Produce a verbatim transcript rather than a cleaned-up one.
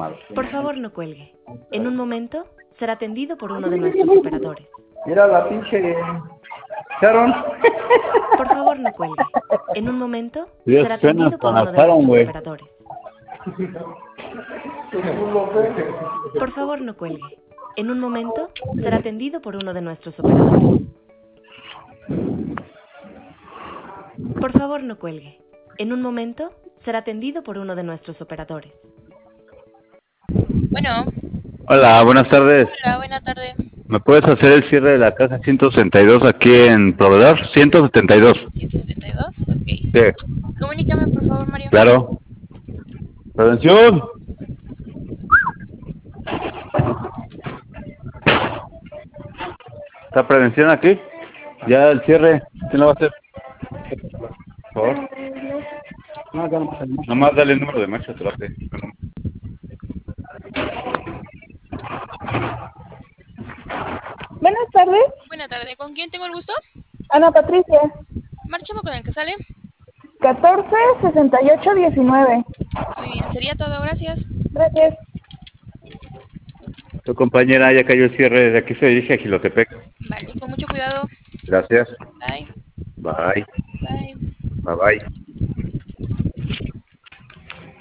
Por favor, no cuelgue. En un momento será atendido por uno de nuestros operadores. Mira la pinche Sharon. Por favor, no cuelgue. En un momento Dios, será atendido suena por con uno de Sharon, nuestros güey. operadores. Por favor, no cuelgue. En un momento será atendido por uno de nuestros operadores. Por favor, no cuelgue. En un momento será atendido por uno de nuestros operadores. Bueno, Hola, buenas tardes. hola, buena tarde. ¿Me puedes hacer el cierre de la casa ciento setenta y dos aquí en Proveedor? ciento setenta y dos. ciento setenta y dos, ok. Sí, Comunícame, por favor, Mario. claro. Prevención. ¿Está prevención aquí? Ya el cierre, ¿quién lo va a hacer? Por favor. Nomás dale el número de marcha, te lo hace. Buenas tardes, Buena tarde, ¿con quién tengo el gusto? Ana Patricia, Marchamos con el que sale. catorce sesenta y ocho diecinueve. Muy bien, sería todo, gracias. Gracias. Tu compañera ya cayó el cierre, de aquí se dirige a Gilotepec. Vale, con mucho cuidado. Gracias. Bye, Bye. bye. Bye bye.